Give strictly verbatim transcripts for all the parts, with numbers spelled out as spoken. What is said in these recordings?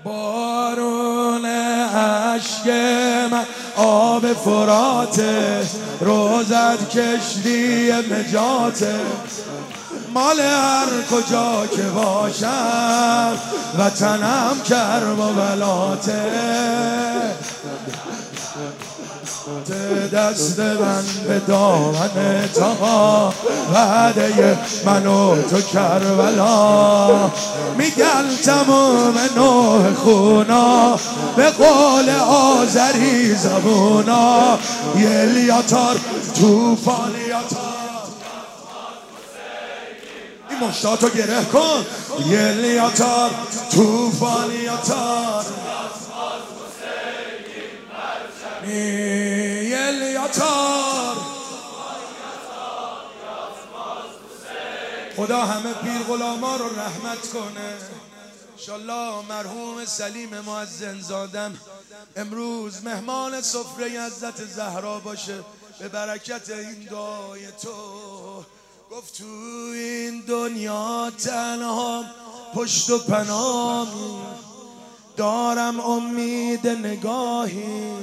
بارون اشک من آب فراته، روزت کشتی نجاته، مال هر کجا که باشم وطنم کرب و بلاته. دست من به دامن تا وعده من و تو کربلا، میگن تمام نوح خونا به قول آذری زبونا، یلیاتار توفانیاتار این مشتاتو گره کن، یلیاتار توفانیاتار یلیاتار. خدا همه پیر غلاما رو رحمت کنه. انشالله مرحوم سلیم مؤذن زادم امروز مهمان سفره حضرت زهرا باشه به برکت این دعای تو. گفت تو این دنیا تنها پشت و پناهی، دارم امید نگاهی.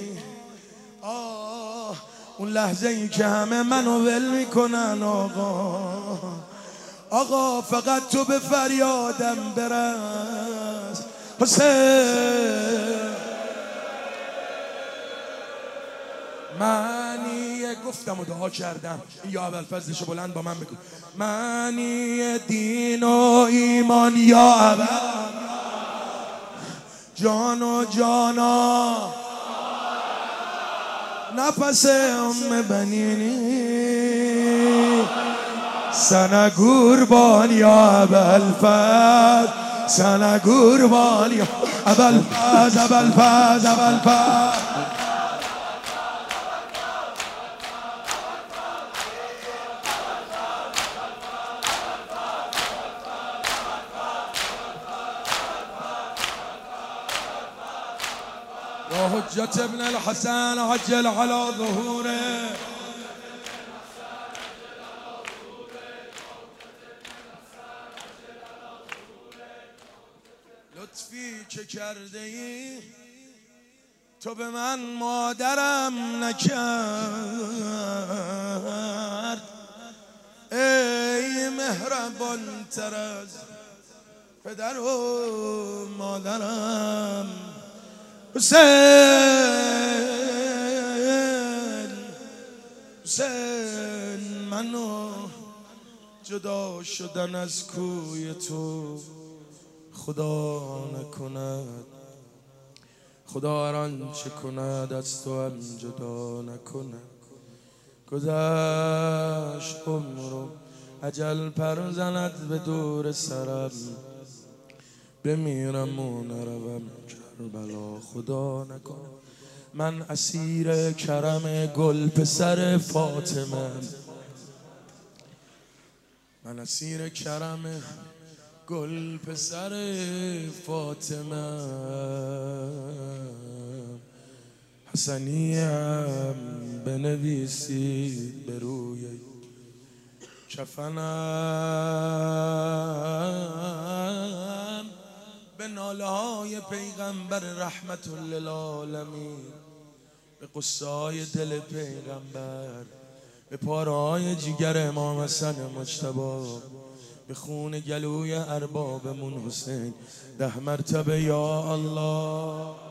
آه اون لحظه ای که همه منو ول میکنن آقا، آقا فقط تو به فریادم برس حسین. معنی گفتم و دعا کردم، یا ابوالفضلشو بلند با من بگو. معنی دین و ایمان یا ابا جان و جانا، نفس ام بنینی سنه قربان یا ابوالفضل، سنه قربان یا ابوالفضل، ابوالفضل، ابوالفضل. يا حجة ابن الحسن عجل على ظهوره. لطفی که کرده ای تو به من مادرم نکرد، ای مهربان تر از پدر و مادرم. حسین حسین منو جدا شدن از کوی تو خدا نکند، خدا هر آنچه کند از تو هم جدا نکند. گذشت عمرم اجل پر زند به دور سرم، بمیرم و نروم کربلا خدا نکنه. من اسیر کرم گل پسر فاطمه، من اسیر کرم گل پسر فاطمه، حسنیم بنویسید به روی کفنم، به ناله های پیغمبر رحمت للعالمین، به قصه های دل پیغمبر، به پاره های جگر امام حسن مجتبی، به خون گلوی اربابمون حسین. ده مرتبه یا الله.